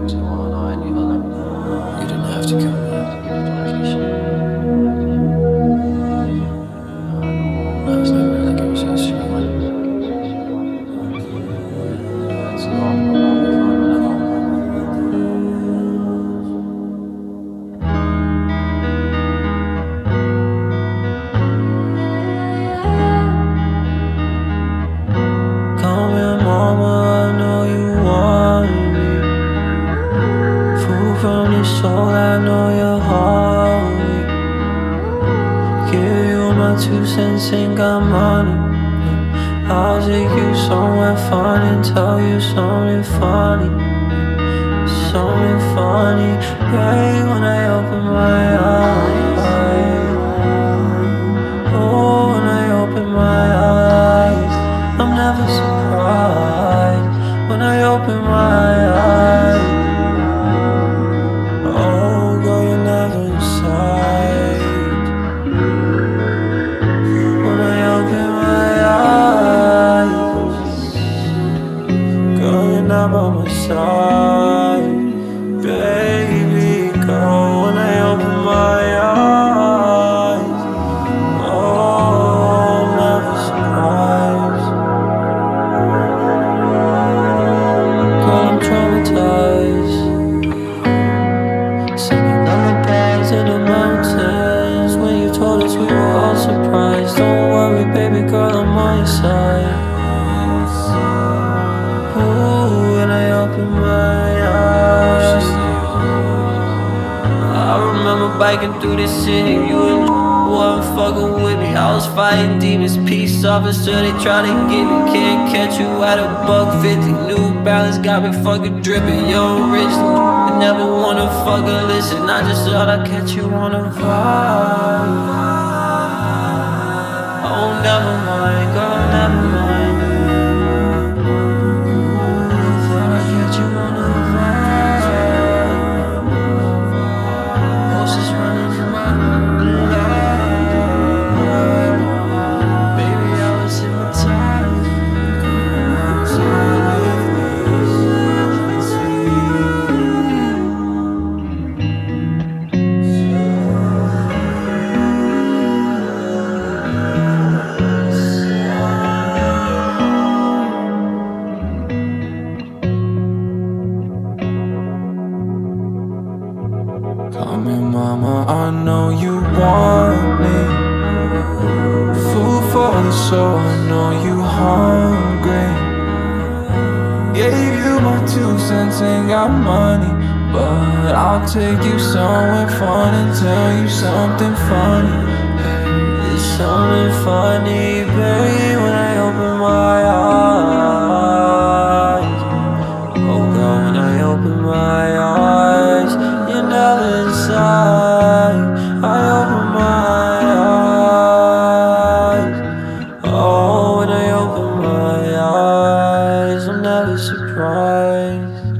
So I knew that you didn't have to come back. I was never really going to see you. It's all about me finding out. Call me mama, I know you want me. Food from your soul, I know you're hungry. Give you my 2 cents, ain't got money. I'll take you somewhere fun and tell you something funny. Something funny, babe, when I open my eyes. Oh, when I open my eyes, I'm never surprised. When I open my eyes, oh, girl, you're never inside. When I open my eyes, girl, you're not by my side. Baby girl, when I open my eyes, oh, I'm never surprised. Girl, I'm traumatized. Singing lullabies in the mountains. When you told us we were all surprised. Don't worry, baby girl, I'm on your side. Ooh, when I open my eyes, I remember biking through the city. You and wasn't fucking with me. I was fighting demons, peace officer. They try to get me, can't catch you at $150. New Balance got me fucking dripping. Yo, rich, I never wanna fucking listen. I just thought I'd catch you on a vibe. Oh, never mind, girl, never mind. Thought I'd catch you on a vibe. Horses running in my life. Baby, I was hypnotized. Call me mama, I know you want me. Food for the soul, I know you hungry. Gave you my 2 cents, ain't got money, but I'll take you somewhere fun and tell you something funny. It's something funny, babe, when I open my eyes. Oh girl, when I open my eyes, you're never inside. I open my eyes. Oh, when I open my eyes, I'm never surprised.